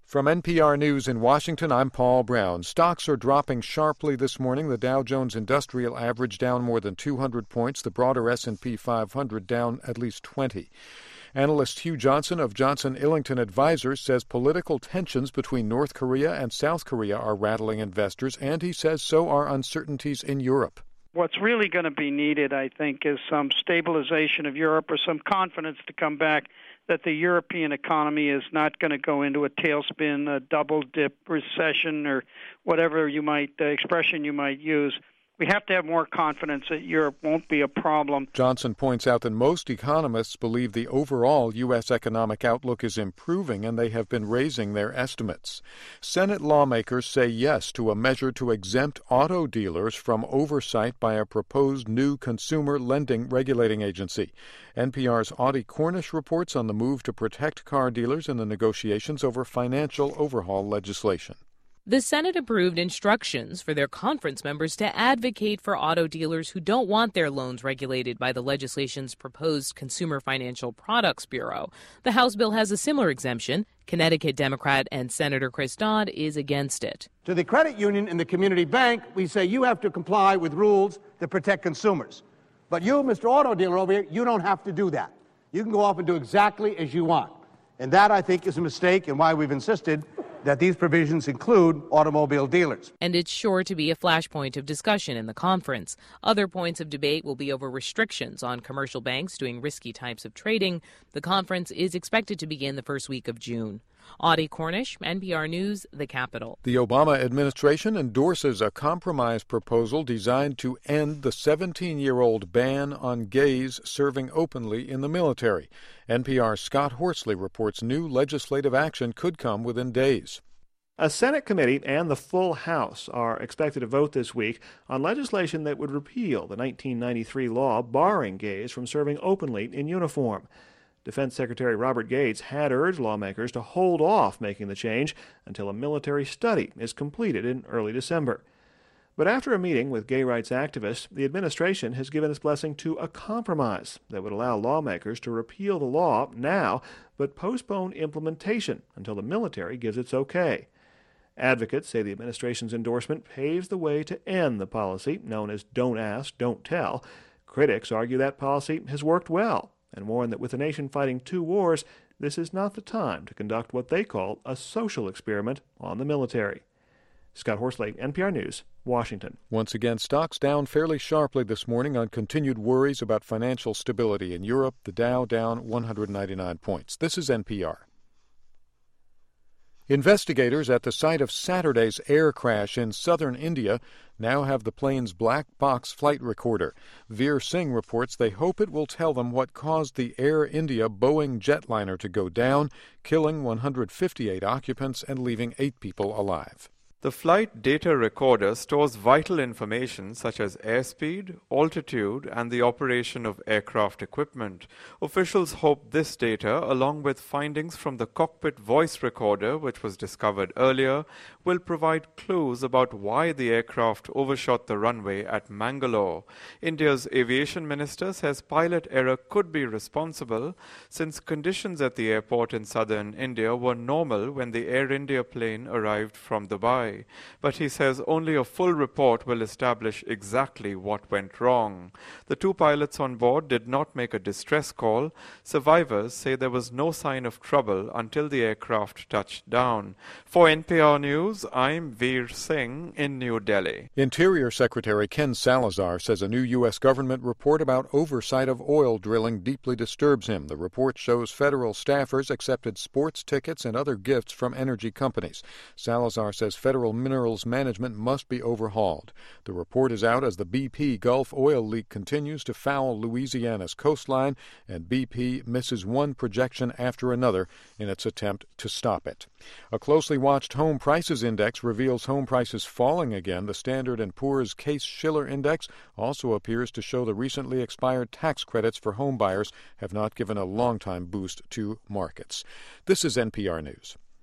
From NPR News in Washington, I'm Paul Brown. Stocks are dropping sharply this morning. The Dow Jones Industrial Average down more than 200 points. The broader S&P 500 down at least 20. Analyst Hugh Johnson of Johnson Illington Advisors says political tensions between North Korea and South Korea are rattling investors, and he says so are uncertainties in Europe. What's really going to be needed, I think, is some stabilization of Europe or some confidence to come back that the European economy is not going to go into a tailspin, a double-dip recession, or whatever expression you might use. We have to have more confidence that Europe won't be a problem. Johnson points out that most economists believe the overall U.S. economic outlook is improving, and they have been raising their estimates. Senate lawmakers say yes to a measure to exempt auto dealers from oversight by a proposed new consumer lending regulating agency. NPR's Audie Cornish reports on the move to protect car dealers in the negotiations over financial overhaul legislation. The Senate approved instructions for their conference members to advocate for auto dealers who don't want their loans regulated by the legislation's proposed Consumer Financial Products Bureau. The House bill has a similar exemption. Connecticut Democrat and Senator Chris Dodd is against it. To the credit union and the community bank, we say you have to comply with rules that protect consumers. But you, Mr. Auto Dealer over here, you don't have to do that. You can go off and do exactly as you want. And that, I think, is a mistake and why we've insisted that these provisions include automobile dealers. And it's sure to be a flashpoint of discussion in the conference. Other points of debate will be over restrictions on commercial banks doing risky types of trading. The conference is expected to begin the first week of June. Audie Cornish, NPR News, the Capitol. The Obama administration endorses a compromise proposal designed to end the 17-year-old ban on gays serving openly in the military. NPR's Scott Horsley reports new legislative action could come within days. A Senate committee and the full House are expected to vote this week on legislation that would repeal the 1993 law barring gays from serving openly in uniform. Defense Secretary Robert Gates had urged lawmakers to hold off making the change until a military study is completed in early December. But after a meeting with gay rights activists, the administration has given its blessing to a compromise that would allow lawmakers to repeal the law now, but postpone implementation until the military gives its okay. Advocates say the administration's endorsement paves the way to end the policy known as Don't Ask, Don't Tell. Critics argue that policy has worked well and warn that with the nation fighting two wars, this is not the time to conduct what they call a social experiment on the military. Scott Horsley, NPR News, Washington. Once again, stocks down fairly sharply this morning on continued worries about financial stability in Europe. The Dow down 199 points. This is NPR. Investigators at the site of Saturday's air crash in southern India now have the plane's black box flight recorder. Veer Singh reports they hope it will tell them what caused the Air India Boeing jetliner to go down, killing 158 occupants and leaving 8 people alive. The flight data recorder stores vital information such as airspeed, altitude, and the operation of aircraft equipment. Officials hope this data, along with findings from the cockpit voice recorder, which was discovered earlier, will provide clues about why the aircraft overshot the runway at Mangalore. India's aviation minister says pilot error could be responsible since conditions at the airport in southern India were normal when the Air India plane arrived from Dubai. But he says only a full report will establish exactly what went wrong. The 2 pilots on board did not make a distress call. Survivors say there was no sign of trouble until the aircraft touched down. For NPR News, I'm Veer Singh in New Delhi. Interior Secretary Ken Salazar says a new U.S. government report about oversight of oil drilling deeply disturbs him. The report shows federal staffers accepted sports tickets and other gifts from energy companies. Salazar says federal minerals management must be overhauled. The report is out as the BP Gulf oil leak continues to foul Louisiana's coastline, and BP misses one projection after another in its attempt to stop it. A closely watched home prices index reveals home prices falling again. The Standard & Poor's Case-Shiller index also appears to show the recently expired tax credits for home buyers have not given a long-time boost to markets. This is NPR News.